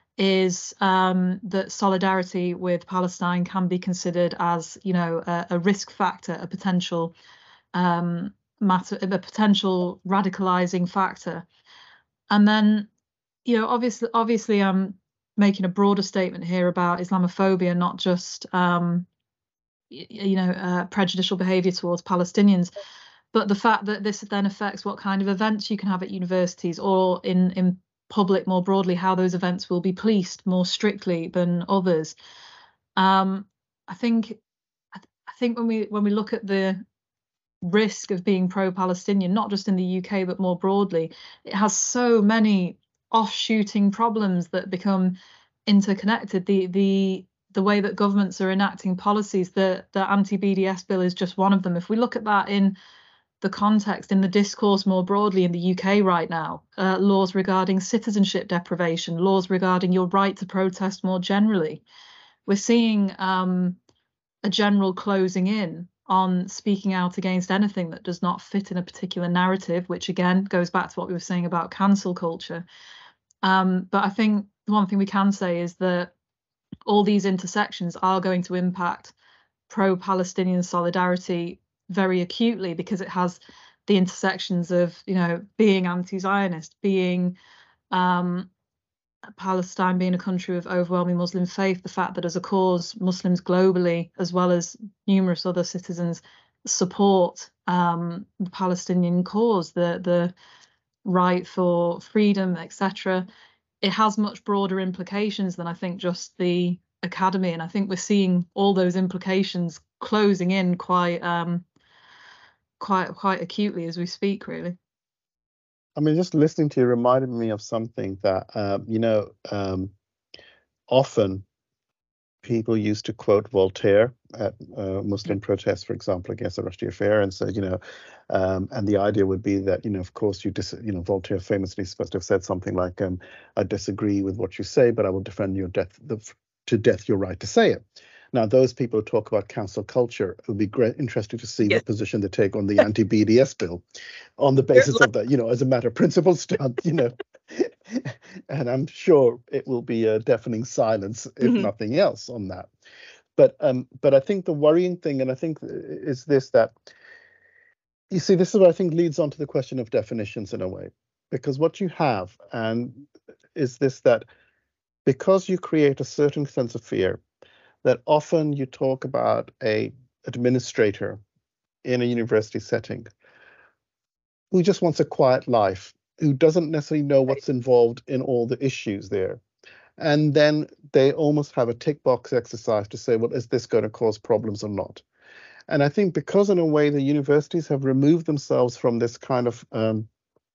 is um, that solidarity with Palestine can be considered as, you know, a, a risk factor, a potential um, matter, a potential radicalizing factor. And then, you know, obviously, obviously, I'm making a broader statement here about Islamophobia, not just, um, you know, uh, prejudicial behavior towards Palestinians, but the fact that this then affects what kind of events you can have at universities or in in public more broadly, how those events will be policed more strictly than others. Um, I think I, th I think when we when we look at the risk of being pro-Palestinian, not just in the U K but more broadly, it has so many offshooting problems that become interconnected. The the the way that governments are enacting policies, the the anti-B D S bill is just one of them. If we look at that in the context, in the discourse more broadly in the U K right now, uh, laws regarding citizenship deprivation, laws regarding your right to protest more generally, we're seeing um, a general closing in on speaking out against anything that does not fit in a particular narrative, which again goes back to what we were saying about cancel culture. Um, but I think the one thing we can say is that all these intersections are going to impact pro-Palestinian solidarity very acutely, because it has the intersections of, you know, being anti-Zionist, being um, Palestine being a country of overwhelming Muslim faith, the fact that as a cause, Muslims globally, as well as numerous other citizens, support um, the Palestinian cause, the the right for freedom, et cetera. It has much broader implications than I think just the academy, and I think we're seeing all those implications closing in quite um, quite quite acutely as we speak, really. I mean, just listening to you reminded me of something that, uh, you know, um, often people used to quote Voltaire at uh, Muslim protests, for example, against the Rushdie affair, and said, you know, um, and the idea would be that, you know, of course, you dis- you know, Voltaire famously supposed to have said something like, um, I disagree with what you say, but I will defend your death, the, to death your right to say it. Now, those people who talk about cancel culture, it would be great, interesting to see yes. what position they take on the anti-B D S bill on the basis of that, you know, as a matter of principle stunt, you know. And I'm sure it will be a deafening silence, if mm-hmm. nothing else, on that. But um, but I think the worrying thing, and I think is this, that, you see, this is what I think leads on to the question of definitions in a way. Because what you have and is this, that because you create a certain sense of fear, that often you talk about a administrator in a university setting who just wants a quiet life, who doesn't necessarily know what's involved in all the issues there. And then they almost have a tick box exercise to say, well, is this going to cause problems or not? And I think because in a way the universities have removed themselves from this kind of um,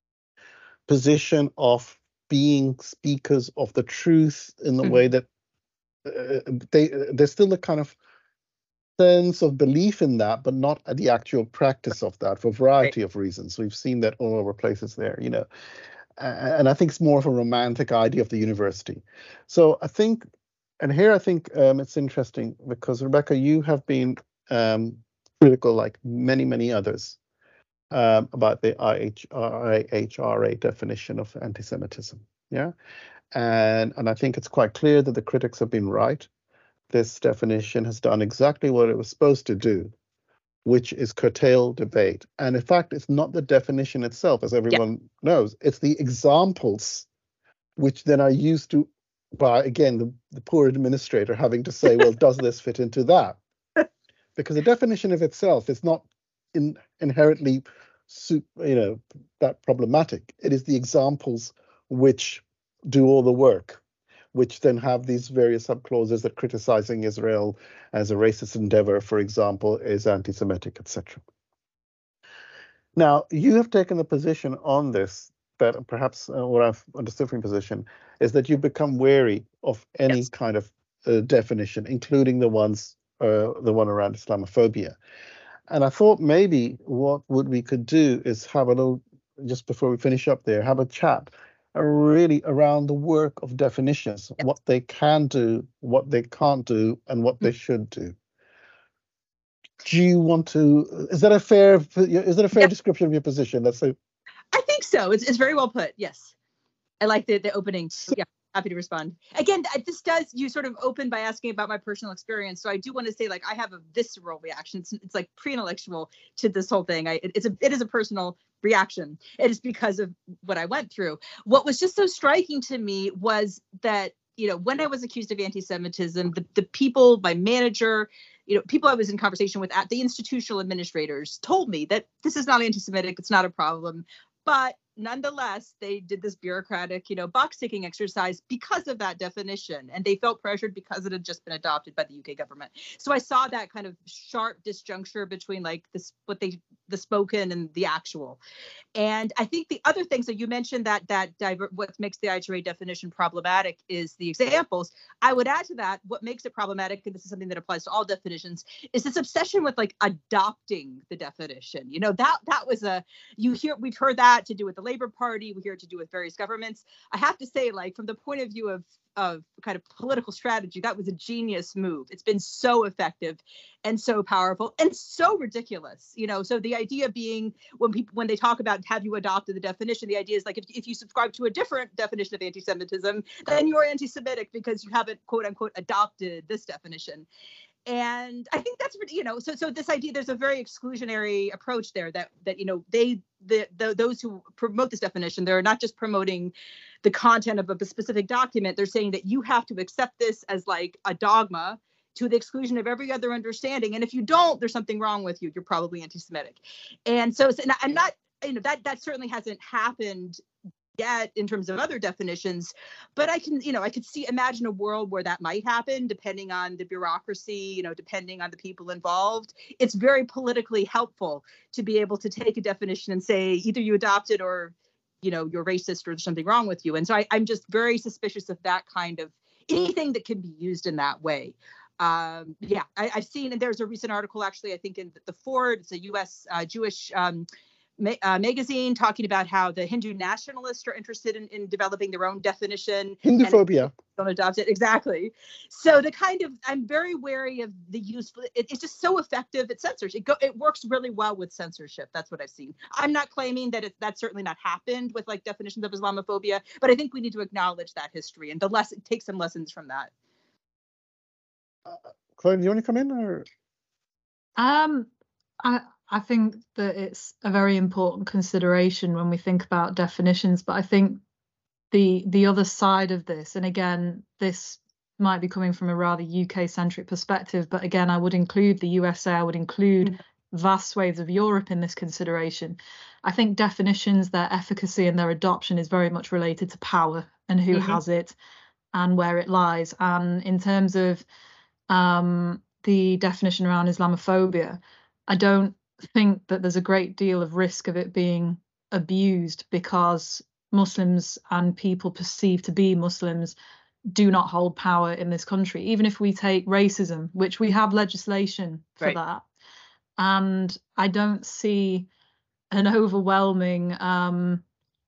position of being speakers of the truth in the mm-hmm. way that uh, they there's still a kind of sense of belief in that, but not the actual practice of that for a variety right. of reasons. We've seen that all over places there, you know. And I think it's more of a romantic idea of the university. So I think, and here I think um, it's interesting because, Rebecca, you have been um, critical, like many, many others, um, about the I H R A definition of anti-Semitism. Yeah, and and I think it's quite clear that the critics have been right. This definition has done exactly what it was supposed to do, which is curtail debate. And in fact, it's not the definition itself, as everyone yeah. knows. It's the examples which then are used to, by, again, the, the poor administrator having to say, well, does this fit into that? Because the definition of itself is not in, inherently, you know, that problematic. It is the examples which do all the work, which then have these various subclauses that criticizing Israel as a racist endeavor, for example, is anti-Semitic, et cetera. Now, you have taken the position on this that perhaps uh, what I've understood from your position is that you become wary of any yes. kind of uh, definition, including the ones, uh, the one around Islamophobia. And I thought maybe what would we could do is have a little, just before we finish up there, have a chat really around the work of definitions, yep. what they can do, what they can't do, and what they should do. Do you want to, is that a fair, is that a fair yep. description of your position? Let's say. I think so. It's, it's very well put. Yes. I like the, the opening. So, yeah. Happy to respond. Again, this does, you sort of open by asking about my personal experience. So I do want to say, like, I have a visceral reaction. It's, it's like pre-intellectual to this whole thing. I, it, it's a, it is a personal reaction. It is because of what I went through. What was just so striking to me was that, you know, when I was accused of anti-Semitism, the, the people, my manager, you know, people I was in conversation with at the institutional administrators told me that this is not anti-Semitic. It's not a problem. But nonetheless, they did this bureaucratic, you know, box ticking exercise because of that definition. And they felt pressured because it had just been adopted by the U K government. So I saw that kind of sharp disjuncture between like this, what they, the spoken and the actual. And I think the other thing, so you mentioned that that diver, what makes the I H R A definition problematic is the examples. I would add to that, what makes it problematic, and this is something that applies to all definitions, is this obsession with like adopting the definition. You know, that that was a, you hear, we've heard that to do with the Labour Party, we hear it to do with various governments. I have to say, like, from the point of view of of kind of political strategy, that was a genius move. It's been so effective and so powerful and so ridiculous, you know. So the idea being, when people, when they talk about have you adopted the definition, the idea is like, if, if you subscribe to a different definition of anti-Semitism, then you're anti-Semitic because you haven't, quote unquote, adopted this definition. And I think that's, you know, so so this idea, there's a very exclusionary approach there that that, you know, they the, the those who promote this definition, they're not just promoting the content of a specific document. They're saying that you have to accept this as like a dogma to the exclusion of every other understanding. And if you don't, there's something wrong with you. You're probably anti-Semitic. And so, so I'm not, you know, that that certainly hasn't happened yet in terms of other definitions, but I can, you know, I could see, imagine a world where that might happen depending on the bureaucracy, you know, depending on the people involved. It's very politically helpful to be able to take a definition and say, either you adopt it or, you know, you're racist or there's something wrong with you. And so I, I'm just very suspicious of that kind of anything that can be used in that way. Um, yeah, I, I've seen, and there's a recent article actually, I think in the Ford, it's a U S uh, Jewish um, ma- uh, magazine, talking about how the Hindu nationalists are interested in, in developing their own definition. Hinduphobia. Don't adopt it. Exactly. So the kind of, I'm very wary of the use, it, it's just so effective at censorship. It, go, it works really well with censorship. That's what I've seen. I'm not claiming that it, that's certainly not happened with like definitions of Islamophobia, but I think we need to acknowledge that history and the lesson, take some lessons from that. Uh, Chloe, do you want to come in or? Um, I I think that it's a very important consideration when we think about definitions, but I think the the other side of this, and again, this might be coming from a rather U K centric perspective, but again, I would include the U S A, I would include mm-hmm. vast swathes of Europe in this consideration. I think definitions, their efficacy and their adoption is very much related to power and who mm-hmm. has it and where it lies. And in terms of um, the definition around Islamophobia, I don't think that there's a great deal of risk of it being abused because Muslims and people perceived to be Muslims do not hold power in this country. Even if we take racism, which we have legislation for right. that, and I don't see an overwhelming um,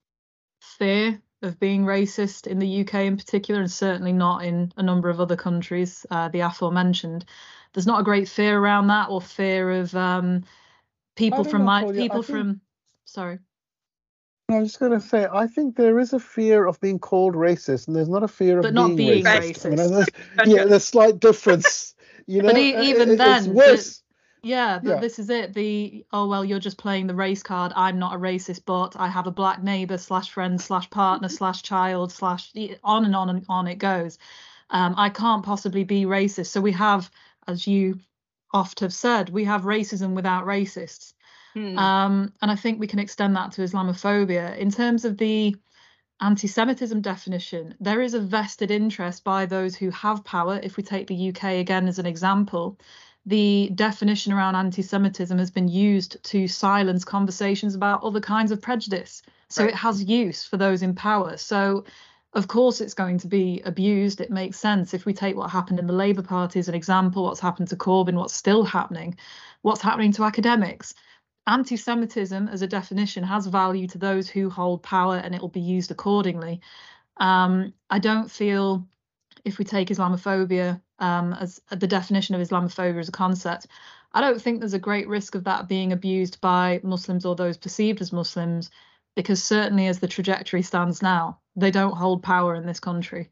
fear of being racist in the U K in particular, and certainly not in a number of other countries, uh, the aforementioned. There's not a great fear around that, or fear of um, people from my know, people think... from. Sorry. I was just going to say, I think there is a fear of being called racist, and there's not a fear of but not being, being racist. racist. I mean, there's, yeah, there's slight difference. You know, but e- even it, then, it's worse. The, yeah, but yeah. this is it. The oh well, you're just playing the race card. I'm not a racist, but I have a black neighbour slash friend slash partner slash child slash on and on and on it goes. Um, I can't possibly be racist. So we have, as you oft have said, we have racism without racists. Hmm. Um, and I think we can extend that to Islamophobia. In terms of the anti-Semitism definition, there is a vested interest by those who have power. If we take the U K again as an example, the definition around anti-Semitism has been used to silence conversations about other kinds of prejudice. So right. it has use for those in power. So of course it's going to be abused. It makes sense. If we take what happened in the Labour Party as an example, what's happened to Corbyn, what's still happening, what's happening to academics. Anti-Semitism as a definition has value to those who hold power, and it will be used accordingly. Um, I don't feel, if we take Islamophobia um, as the definition of Islamophobia as a concept, I don't think there's a great risk of that being abused by Muslims or those perceived as Muslims, because certainly as the trajectory stands now, they don't hold power in this country.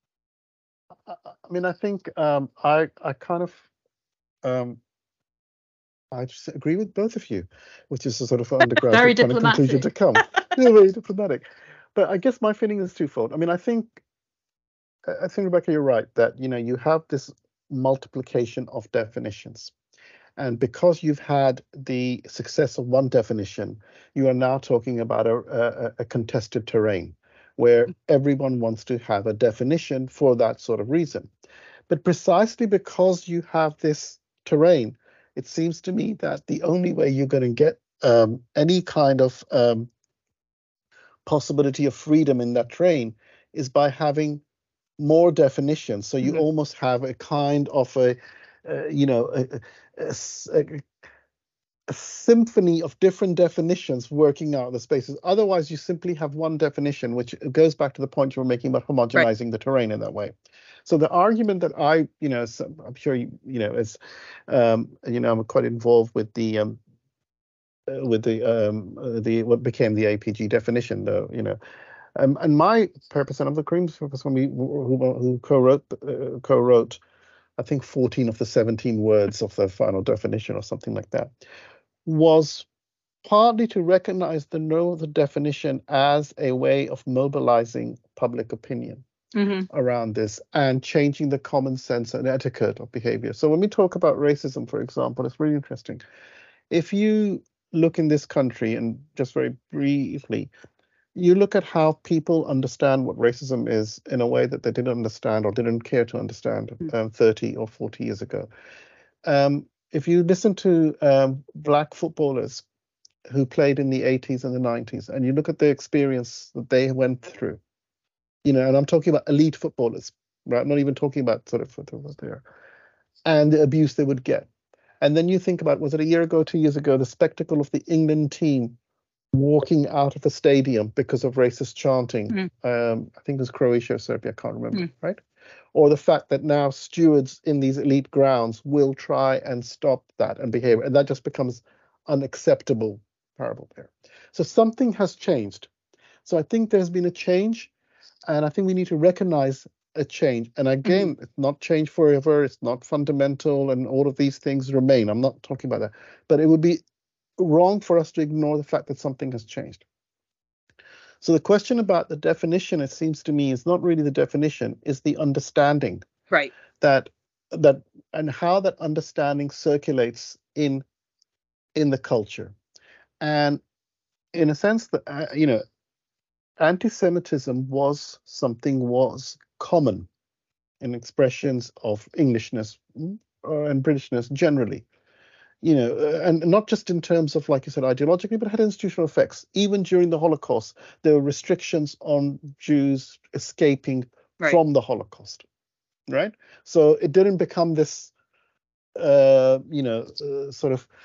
I mean, I think um, I I kind of um, I just agree with both of you, which is a sort of undergraduate kind of conclusion to come. Yeah, very diplomatic. But I guess my feeling is twofold. I mean, I think I think Rebecca, you're right that you know you have this multiplication of definitions. And because you've had the success of one definition, you are now talking about a, a, a contested terrain where everyone wants to have a definition for that sort of reason. But precisely because you have this terrain, it seems to me that the only way you're going to get um, any kind of um, possibility of freedom in that terrain is by having more definitions. So you mm-hmm. almost have a kind of a, uh, you know, a, a, a, a symphony of different definitions working out the spaces. Otherwise, you simply have one definition, which goes back to the point you were making about homogenizing right. the terrain in that way. So the argument that I, you know, I'm sure you, you know, is, um, you know, I'm quite involved with the, um, uh, with the, um, uh, the what became the A P G definition, though, you know, um, and my purpose and of the Kareem's purpose when we who, who co-wrote uh, co-wrote I think fourteen of the seventeen words of the final definition or something like that, was partly to recognize the know the definition as a way of mobilizing public opinion Mm-hmm. around this and changing the common sense and etiquette of behavior. So when we talk about racism, for example, it's really interesting. If you look in this country, and just very briefly, you look at how people understand what racism is in a way that they didn't understand or didn't care to understand um, thirty or forty years ago. Um, if you listen to um, black footballers who played in the eighties and the nineties, and you look at the experience that they went through, you know, and I'm talking about elite footballers, right? I'm not even talking about sort of footballers there, and the abuse they would get. And then you think about, was it a year ago, two years ago, the spectacle of the England team walking out of the stadium because of racist chanting. Mm. Um, I think it was Croatia or Serbia, I can't remember, mm. right? Or the fact that now stewards in these elite grounds will try and stop that and behave, and that just becomes unacceptable parable there. So something has changed. So I think there's been a change, and I think we need to recognize a change. And again, mm-hmm. it's not change forever, it's not fundamental, and all of these things remain. I'm not talking about that. But it would be wrong for us to ignore the fact that something has changed. So the question about the definition, it seems to me, is not really the definition, is the understanding. Right. That that and how that understanding circulates in in the culture. And in a sense that, uh, you know, anti-Semitism was something was common in expressions of Englishness uh, and Britishness generally. You know, uh, and not just in terms of, like you said, ideologically, but had institutional effects. Even during the Holocaust, there were restrictions on Jews escaping right. from the Holocaust, right? So it didn't become this, uh, you know, uh, sort of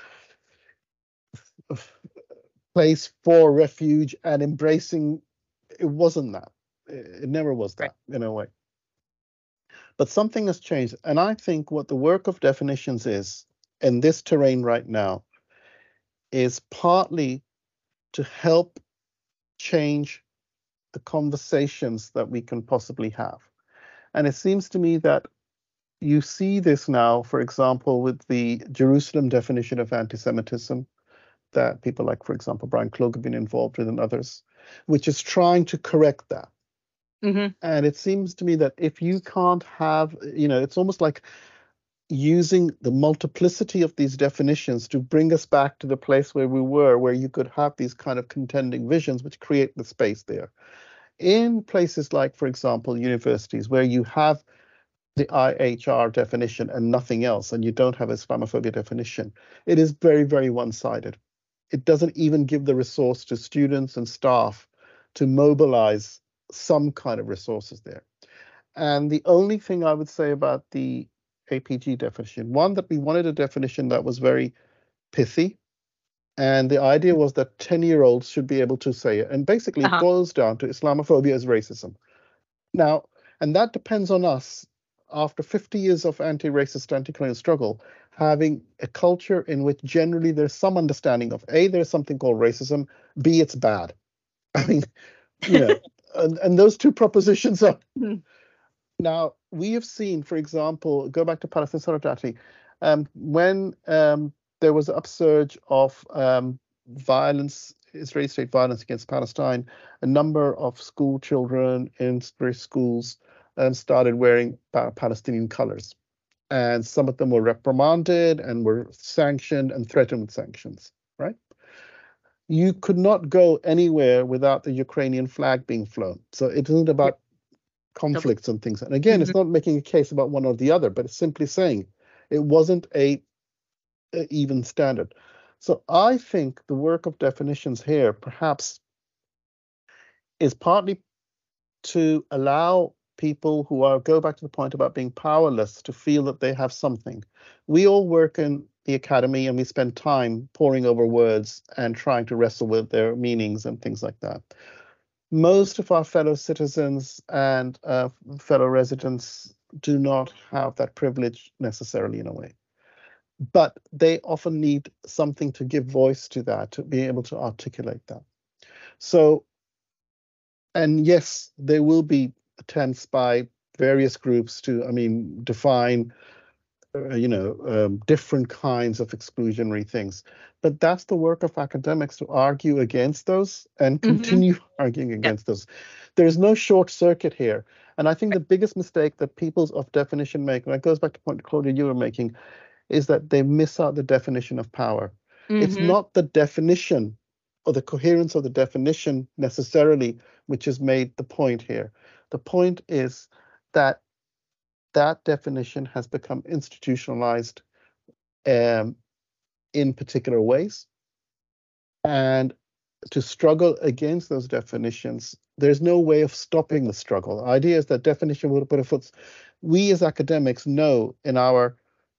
place for refuge and embracing. It wasn't that. It never was that, right. in a way. But something has changed. And I think what the work of definitions is, in this terrain right now, is partly to help change the conversations that we can possibly have. And it seems to me that you see this now, for example, with the Jerusalem definition of anti-Semitism, that people like, for example, Brian Clough have been involved with and others, which is trying to correct that. Mm-hmm. And it seems to me that if you can't have, you know, it's almost like using the multiplicity of these definitions to bring us back to the place where we were, where you could have these kind of contending visions which create the space there. In places like, for example, universities, where you have the I H R definition and nothing else, and you don't have Islamophobia definition, it is very, very one-sided. It doesn't even give the resource to students and staff to mobilize some kind of resources there. And the only thing I would say about the A P G definition, one, that we wanted a definition that was very pithy, and the idea was that ten-year-olds should be able to say it. And basically uh-huh. it boils down to Islamophobia is racism. Now, and that depends on us, after fifty years of anti-racist, anti-colonial struggle, having a culture in which generally there's some understanding of, A, there's something called racism, B, it's bad. I mean, you know, and, and those two propositions are... Mm. Now, we have seen, for example, go back to Palestine Solidarity, um, when um, there was an upsurge of um, violence, Israeli state violence against Palestine, a number of school children in schools um, started wearing pa- Palestinian colors. And some of them were reprimanded and were sanctioned and threatened with sanctions, right? You could not go anywhere without the Ukrainian flag being flown. So it isn't about conflicts and things. And again, mm-hmm. it's not making a case about one or the other, but it's simply saying it wasn't a, a even standard. So I think the work of definitions here perhaps is partly to allow people who are, go back to the point about being powerless, to feel that they have something. We all work in the academy and we spend time poring over words and trying to wrestle with their meanings and things like that. Most of our fellow citizens and uh, fellow residents do not have that privilege necessarily, in a way. But they often need something to give voice to that, to be able to articulate that. So, and yes, there will be attempts by various groups to, I mean, define uh, you know, um, different kinds of exclusionary things. But that's the work of academics, to argue against those and Mhm. continue arguing Yeah. against those. There is no short circuit here. And I think the biggest mistake that peoples of definition make, and it goes back to the point, Claudia, you were making, is that they miss out the definition of power. It's Mhm. not the definition or the coherence of the definition necessarily which has made the point here. The point is that that definition has become institutionalized um, in particular ways. And to struggle against those definitions, there's no way of stopping the struggle. The idea is that definition will put a foot. We as academics know in our,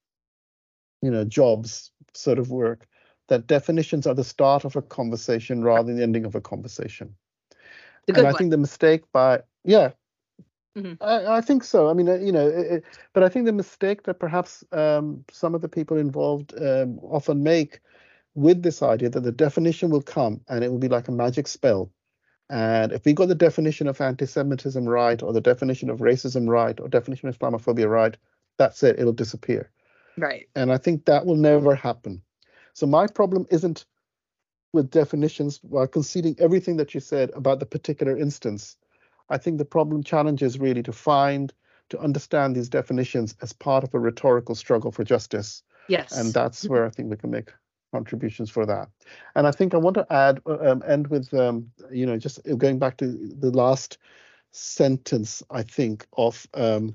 you know, jobs sort of work that definitions are the start of a conversation rather than the ending of a conversation. The And good I one. think the mistake by, yeah, Mhm. I, I think so. I mean, uh, you know, it, it- but I think the mistake that perhaps um, some of the people involved um, often make with this idea that the definition will come and it will be like a magic spell. And if we got the definition of anti-Semitism right, or the definition of racism right, or definition of Islamophobia right, that's it, it'll disappear. Right. And I think that will never happen. So my problem isn't with definitions, while conceding everything that you said about the particular instance. I think the problem challenge is really to find, to understand these definitions as part of a rhetorical struggle for justice. Yes. And that's where I think we can make contributions for that. And I think I want to add, um, end with, um, you know, just going back to the last sentence, I think, of um,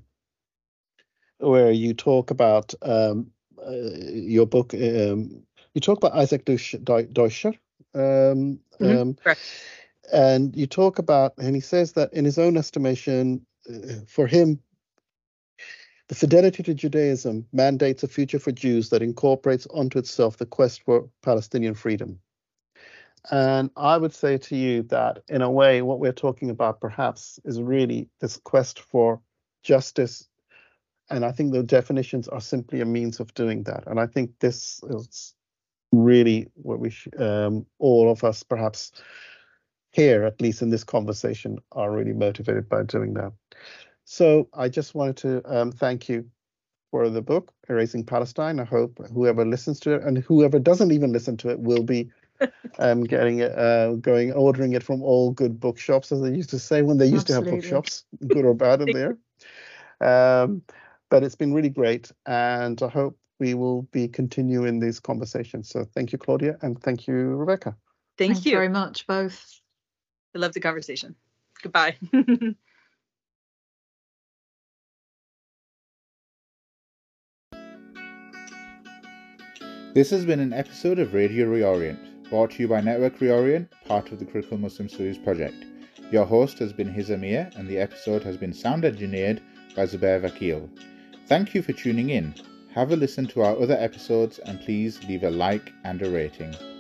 where you talk about um, uh, your book, um, you talk about Isaac Deutscher, um, Mhm. um, Correct. and you talk about, and he says that in his own estimation, uh, for him, the fidelity to Judaism mandates a future for Jews that incorporates onto itself the quest for Palestinian freedom. And I would say to you that, in a way, what we're talking about perhaps is really this quest for justice. And I think the definitions are simply a means of doing that. And I think this is really what we sh- um, all of us perhaps here, at least in this conversation, are really motivated by doing that. So I just wanted to um, thank you for the book, Erasing Palestine. I hope whoever listens to it and whoever doesn't even listen to it will be um, getting it, uh, going, ordering it from all good bookshops, as they used to say when they used Absolutely. to have bookshops, good or bad in there. Um, but it's been really great, and I hope we will be continuing these conversations. So thank you, Claudia, and thank you, Rebecca. Thank Thanks you. very much, both. I love the conversation. Goodbye. This has been an episode of Radio Reorient, brought to you by Network Reorient, part of the Critical Muslim Studies project. Your host has been Hiza Mir, and the episode has been sound engineered by Zubair Vakil. Thank you for tuning in. Have a listen to our other episodes, and please leave a like and a rating.